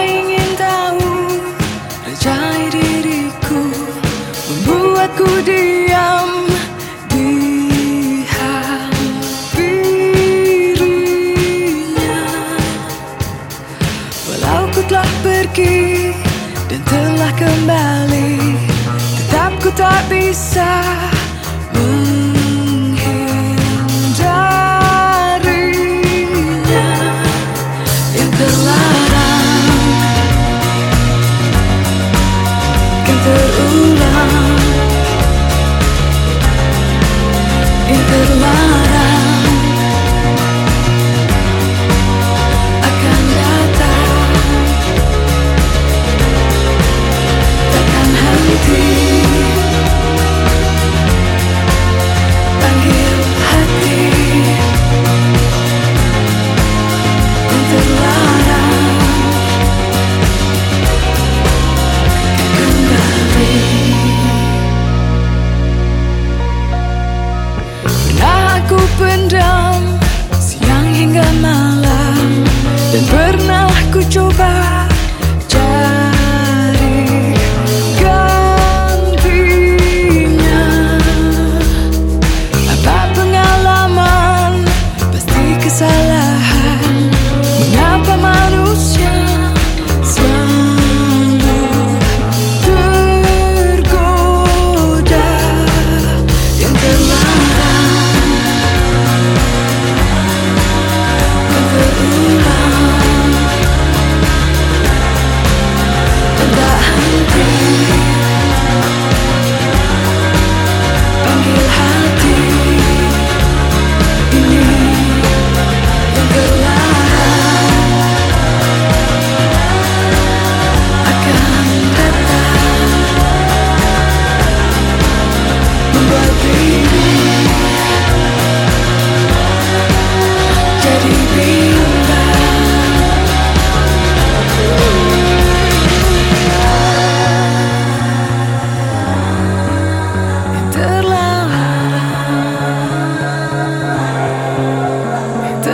ingin tahu rajai diriku, membuatku diam di hampirinya. Walau ku telah pergi dan telah kembali, tetap ku tak bisa menghindarinya. Yang terlarang kan terulang, yang terlarang akan datang, takkan henti. Panggil hati yang terlarang kembali. Pernah aku pendam siang hingga malam, dan pernah ku coba cari gantinya. Apa pengalaman pasti kesalahan, mengapa manusia selalu tergoda. Yang terlarang kan terulang dan tak henti. Panggil hati ini yang terlarang akan datang, membuat diri jadi bimbang. Yang terlarang, yang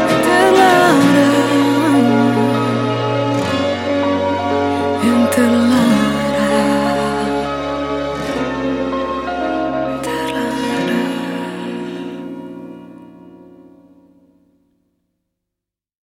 terlarang, yang terlarang.